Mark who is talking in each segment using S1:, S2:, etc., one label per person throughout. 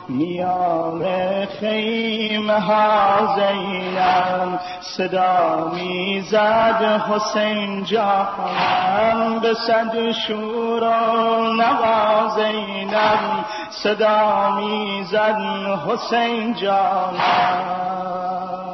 S1: میان خیمه ها زینب صدا میزد حسین جانم، به صد شور و نوا زینب صدا میزد حسین جانم.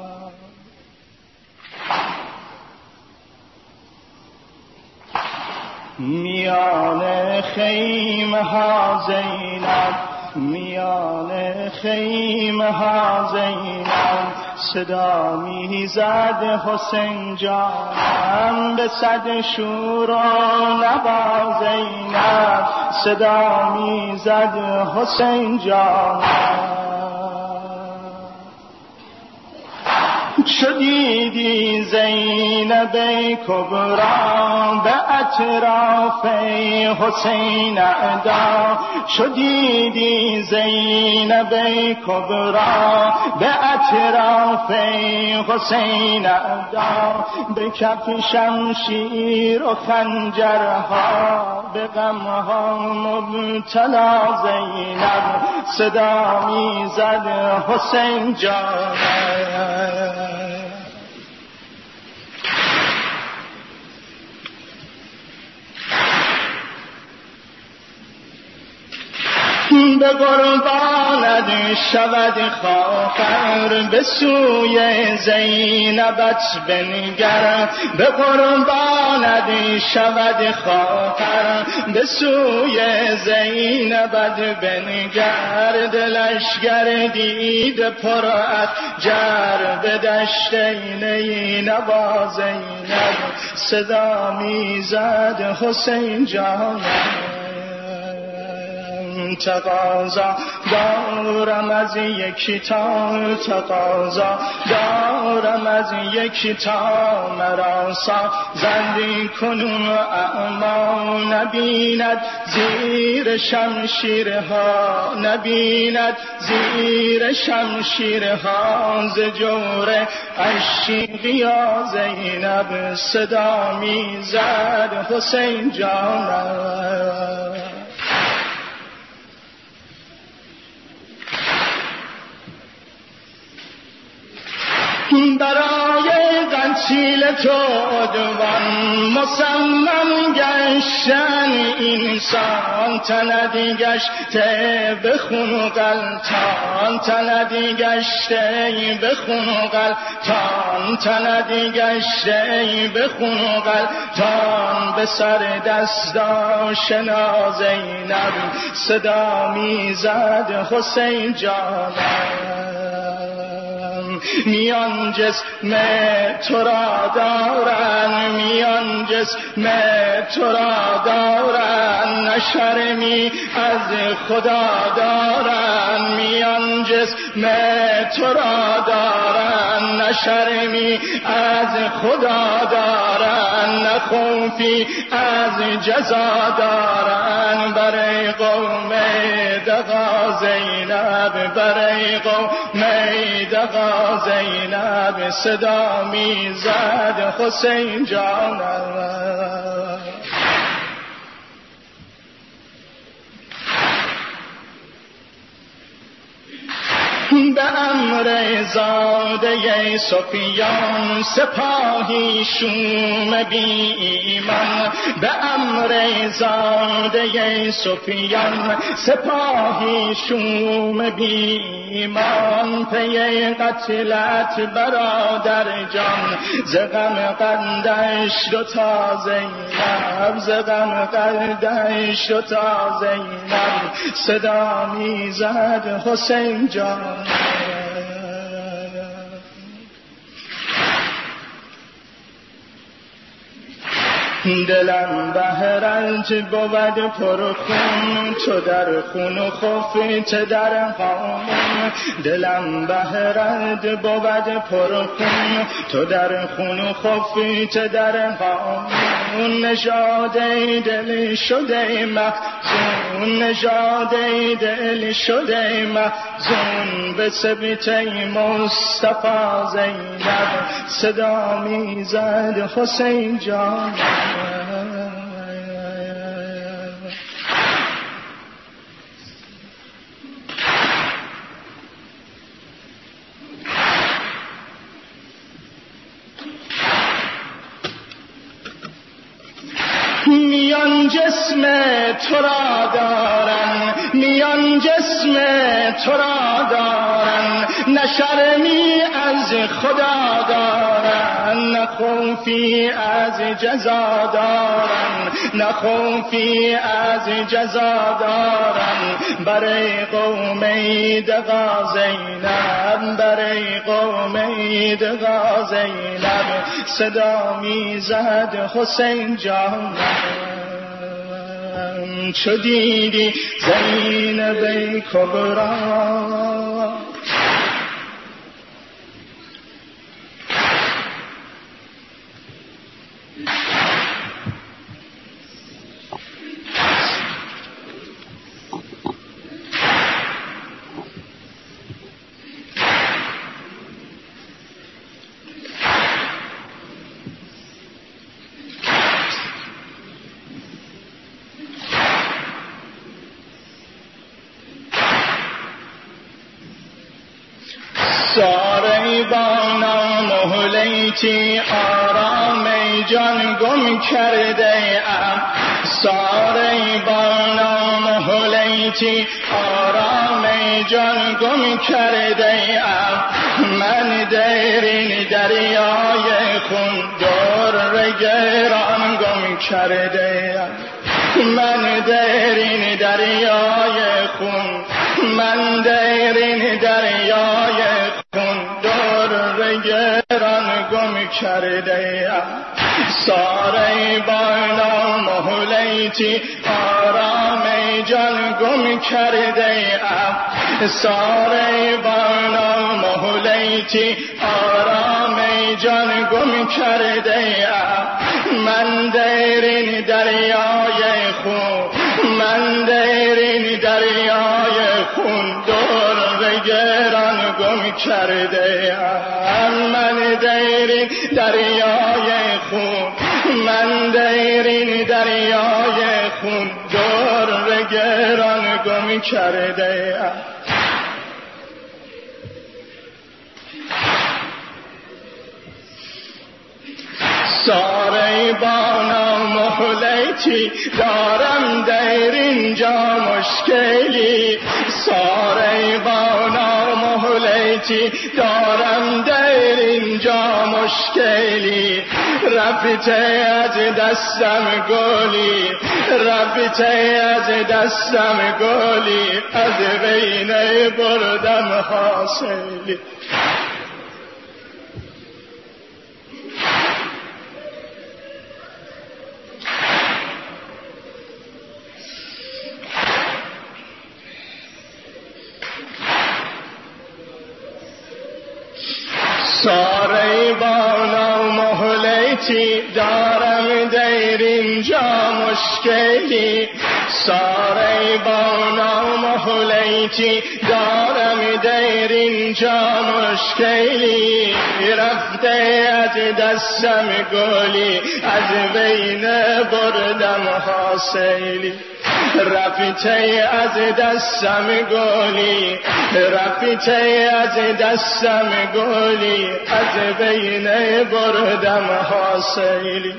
S1: میان خیمه ها زینب، میان خیمه ها زینب صدا میزد حسین جانم، به صد شور و نوا زینب صدا میزد حسین جانم. شدیدی زینب کبرا به اطراف حسین اعدا، شدیدی زینب کبرا به اطراف حسین اعدا، به کف شمشیر و خنجرها به غمها مبتلا زینب صدا میزد حسین جانم. به قربانت شود خواهر، به سوی زینبت بنگر، به قربانت شود خواهر، به سوی زینبت بنگر، دلش گردید پر اخجر، به دشت نینوا زینب صدا میزد حسین جانم. تقاضا دارم از یکی تا، تقاضا دارم از یکی تا، مرا سازندی کنون اعما، نبیند زیر شمشیرها، نبیند زیر شمشیرها، ز جور عشیقیا زینب صدا میزد حسین جانم. برای قتیل تو عدوان مصمم گشتن انسان، تندی گشته به خون و غلطان، تندی گشته به خون و غلطان، تندی گشته به خون و غلطان، به سر دست آشنا زینب صدا میزد حسین جانم. میان جسم تو را دارن، میان جسم تو را دارن، نشرمی از خدا دارن، میان جسم تو را دارن، نشرمی از خدا دارن، نخوفی از جزا دارن، برای قوم دغا زینب، برای قوم دغا زینب صدا میزد حسین جانم. به امر زاده سفیان سپاهی شوم بی ایمان، به امر زاده سفیان سپاهی شوم بی ایمان، پی قتلت برادر جان، ز غم قندش دوتا زینب، ز غم قندش دوتا زینب صدا میزد حسین جان. دلم بهرنج بود پرخون، تو در خون و خفت در هامون، دلم بهرنج بود پرخون، تو در خون و خفت در هامون، نژاد دل شده محزون، نژاد دل شده محزون، به سبط مصطفی زینب صدا میزد حسین جان. جسم تو را دارن، میان جسم تو را دارن، نه شرمی از خدا دارن، نه خوفی از جزا دارن، نه خوفی از جزا دارن. برای قوم دغا زینب، برای قوم دغا زینب، صدا میزد حسین جانم. چو دیدی زینب کبرا، ساره با نامهلیتی آرام جان گم کرده ام، ساره با نامهلیتی آرام جان گم کرده ام. من درین دریای خون در گران گم کرده ام، من درین دریای خون، من درین دریای خون در گران گم کرده ام. ساره با نامهلیتی آرام جان گم کرده ام، ساره با نامهلیتی آرام جان گم کرده ام. من درین دریای خون، من درین دریای خون در گران گم کرده ام. من درین دریای خون، من درین دریای خون در گران گم کرده ام. ساره با نامهلیتی دارم در اینجا مشکلی، ساره با نامهلیتی دارم در اینجا مشکلی. رفته از دستم گلی، رفته از دستم گلی، از بینه بردم حاصلی. ساره با نامهلیتی دارم در اینجا مشکلی، ساره با نامهلیتی دارم در اینجا مشکلی. رفته از دستم گلی، از بین بردم حاصلی. رفته از دستم گلی، رفته از دستم گلی، از بین بردم حاصلی.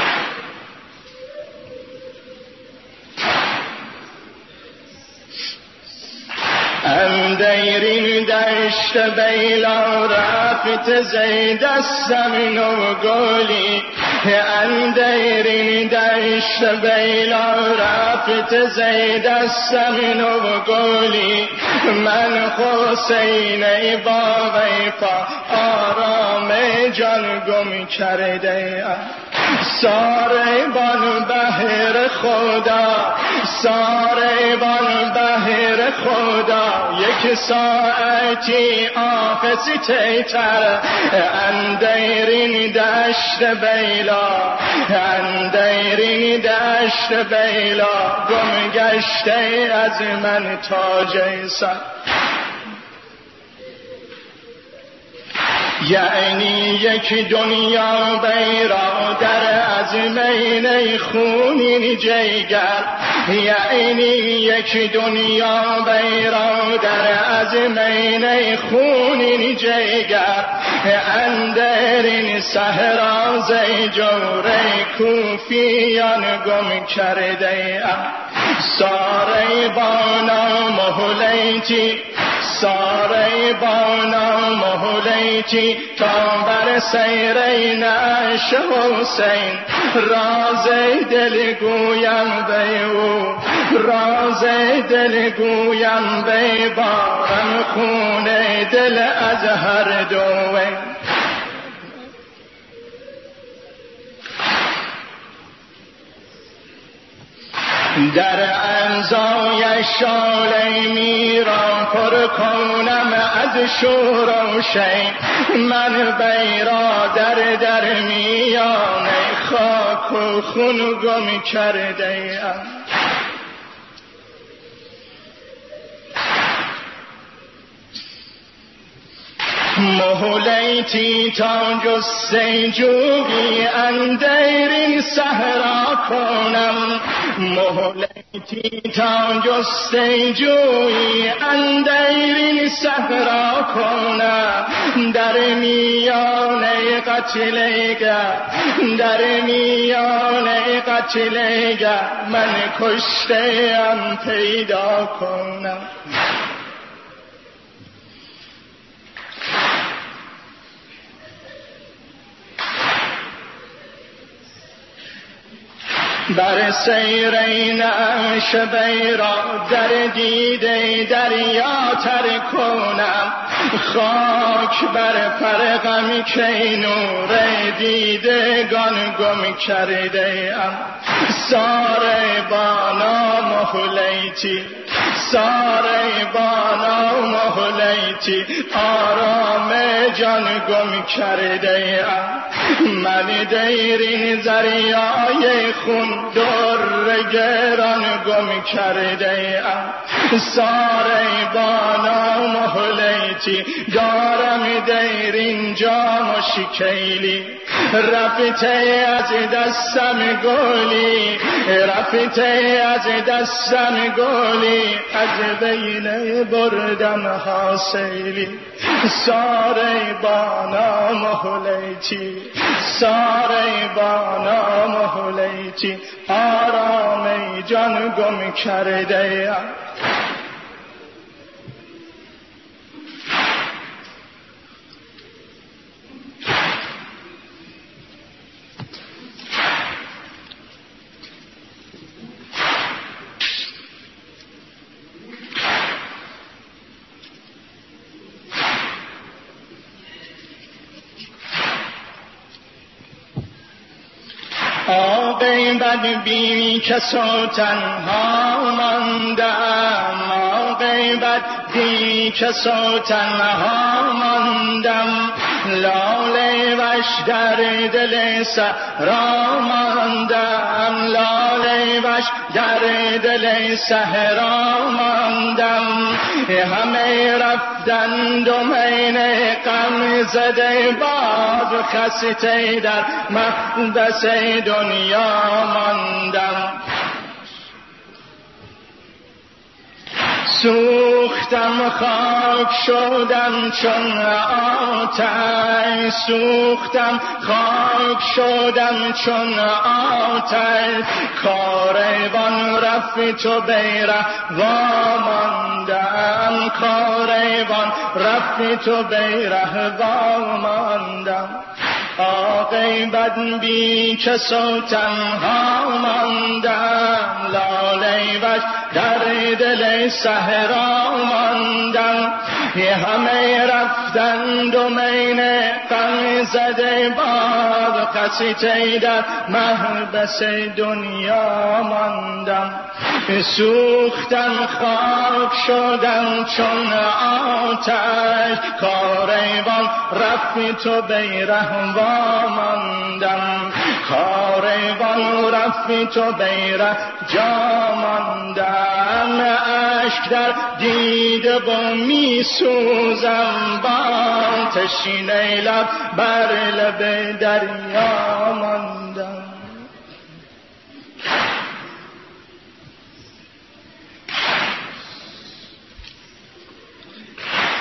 S1: اندرین دشت بیلا رفت زی دستم نو گلی، اندرین دشت بیلا رفت زی دستم نو گلی. من حسین با وفا آرام جان گم کرده ام. ساره بان بهر خدا، ساره بان بهر خدا، یک ساعتی آفسته تر اندرین دشت بیلا، اندرین دشت بیلا. گم گشته از من تاج سر، یعنی یک دنیا بیرادر از مینه خونین جیگر، یعنی یک دنیا بیرادر از از مینه خونین جگر اندرین صحرا ز جور کوفیان گم کرده ام ساره بانا مهلیتی ساره بانا مهلیتی تا بر سیرین عش حسین راز دل گویم به او راز دل گویم به بارم خون دل از هر دوه در امضای شاله میران پر کنم از شور و شین من بیرا در میان خاک و خون گم کرده ام مهلیتی تا جسته جویی اندرین صحرا کنم مهلیتی تا جسته جویی اندرین صحرا کنم در میان قتلگر در میان قتلگر من کشته ام پیدا کنم بر سیرین عش بیرا در دیده دریا تر کنم خاک بر فرقم که نور دیدگان گم کرده ام ساره بانا مهلیتی ساره بانا مهلیتی آرام جان گم کرده ام من دیرین دریای خون در گران گم کرده ام ساره بانا مهلیتی دارم دیرین جام و شکیلی رفته از دستم گلی رفته از دستم گلی از بین بردم حاصلی ساره بانا مهلیتی ساره بانا مهلیتی آرام جان گم کرده ام آقای بد بی کس و تنها ماندم آقای بد بی کس و تنها ماندم لاله وش در دل صحرا ماندم لاله وش در دل صحرا ماندم همه رفتند و من غم زده باد خسته در محبس دنیا ماندم سوختم خاک شدم چون آتش سوختم خاک شدم چون آتش کاروان رفت و بیره واماندم کاروان رفت و بیره واماندم آقای بد بی کس و تنها ماندم لاله وش در دل صحرا ماندم همه رفتند و من غم زده باد خسته در محبس دنیا ماندم سوختم خاک شدم چون آتش کاروان رفت و بیره واماندم کاروان رفت و بیره جا ماندم اشک در دیده و می سوزم با تشنه لب بر لب دریا ماندم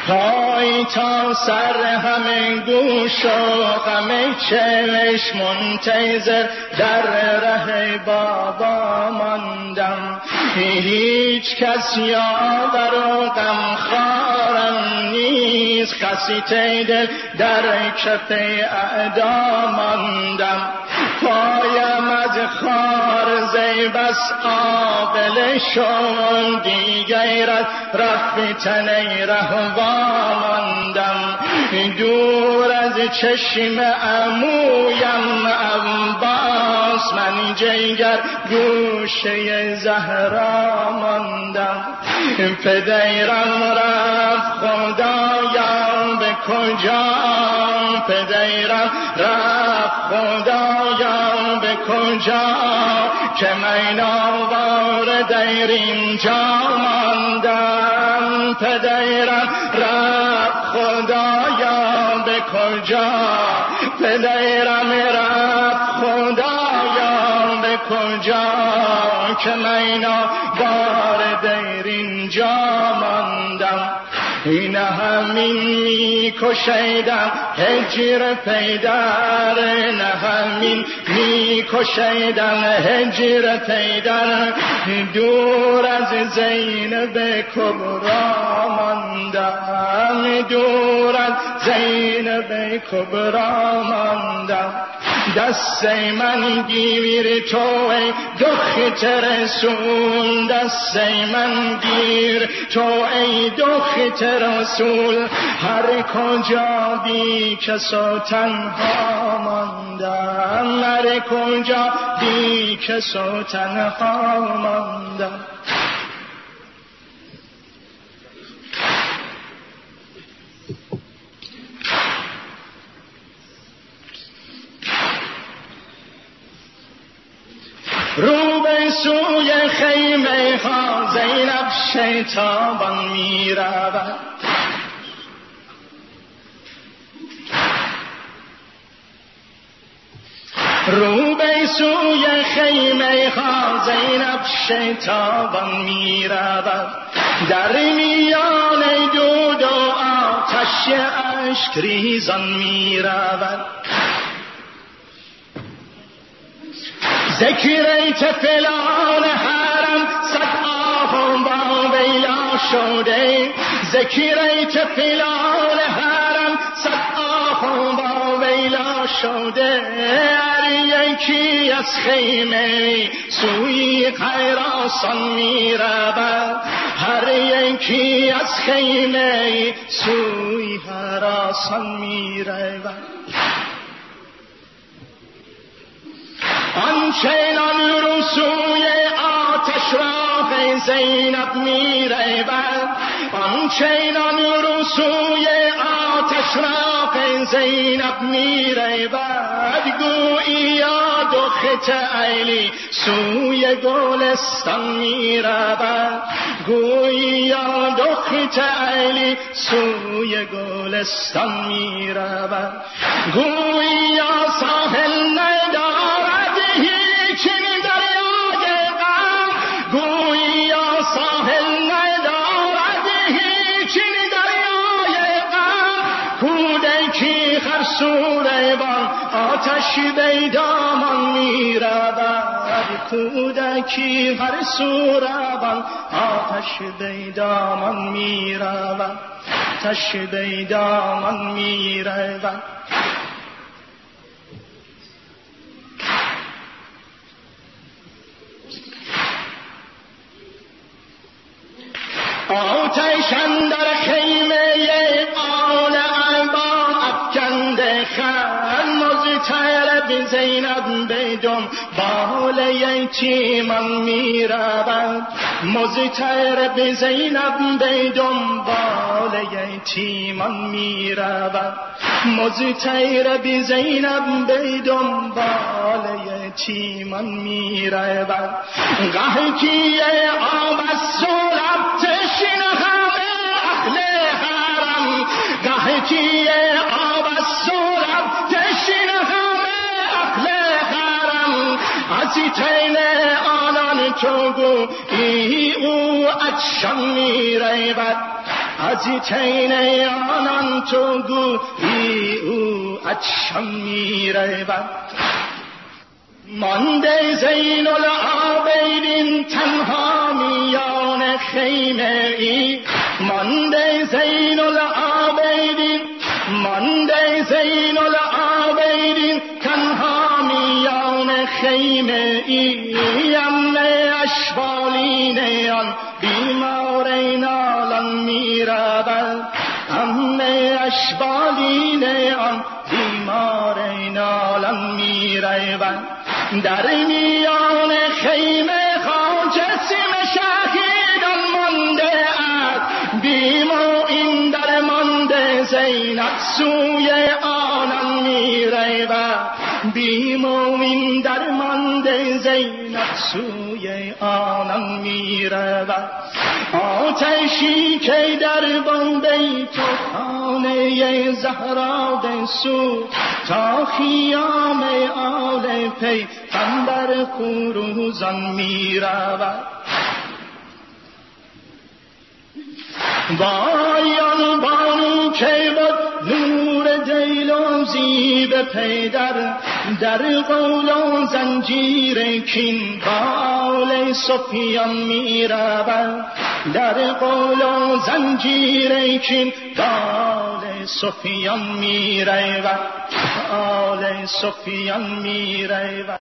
S1: پای تا سر همه گوش و همه چشم منتظر در ره بابا ماندم. هیچ کس یاور و غمخوارم نیست، خسته دل در کف اعدا ماندم. پایم از خار زیبس آبله شد، دیگر از رفتن رهوا ماندم. دور از چشم عمویم عباس، من جگر گوشه زهرا ماندم. پدرم رفت خدایا به کجا، پدرم رفت خدایا به کجا، که من آوار دیر اینجا ماندم. پدرم رفت خدایا به کجا، پدرم رفت خدایا به کجا، که من آوار دیر اینجا ماندم. این همین میکشیدم هجر پیدر، نه همین میکشیدم هجر پیدر، دور از زینب کبرا ماندم، دور از زینب کبرا ماندم. دست من گیر تو ای دخت رسول، دست من گیر تو ای دخت رسول، هر کجا بی کس و تنها ماندم، هر کجا بی کس و تنها ماندم. رو به سوی خیمه ها زینب شیطان می رود، رو به سوی خیمه ها زینب شیطان می رود، در میان دود و آتش اشک ریزان می رود. ذکریت فلان حرم صد آهم با ویلا شده، ذکریت فلان حرم صد آهم با ویلا شده، هر یکی از خیمه سوی خراسان می رود، هر یکی از خیمه سوی خراسان می رود. آنچنان رو سوی آتش راه زینب می رود، آنچنان رو سوی آتش راه زینب می رود، گوییا دخت علی سوی گلستان می رود، گوییا دخت علی سوی گلستان می رود، گوییا ساحل ندارد هیچین دریای غم، گوییا ساحل ندارد هیچین دریای غم، کودکی خرسوریوان آتش بیدامان می رود، کودکی خرسوریوان آتش بیدامان می رود، آتش بیدامان می رود. آتش اندر خیمه آل ارباب افکنده خن، مضطرب زینب بدم بال یتیمان می رود، مضطرب زینب بدم بال یتیمان می رود، مضطرب زینب بدم بال یتیمان می رود. قحطی آب از سولب تشنه همه اهل حرم، قحطی آب از سولب تشنه همه اهل حرم، از تین آنان تو گویی او عطشان می رود، از تین آنان تو گویی او عطشان می‌رود. مانده زین العابدین تنها میان خیمه ای، مانده زین العابدین، مانده زین العابدین تنها میان خیمه ای. امن اشبالین آن بیمار نالان می‌رود، امن اشبالین آن بیمار نالان می‌رود. در میان خیمه خواجه سیم شهیدان مانده است، بیم و این در مانده زینب سوی آنان می‌رود، بیم و این در مانده زینب سوی آنان می‌رود. آتشی که در بنبه تو خانه زهرا بسوخت، تا خیام آل پیغمبر خروزان می‌رود. وای آن بانو که بود نور دیلوزی به پیدر، در قول و زنجیر کین با آل سفیان می‌رود، در قول و زنجیر کین با آل سفیان می‌رود، آل سفیان می‌رود.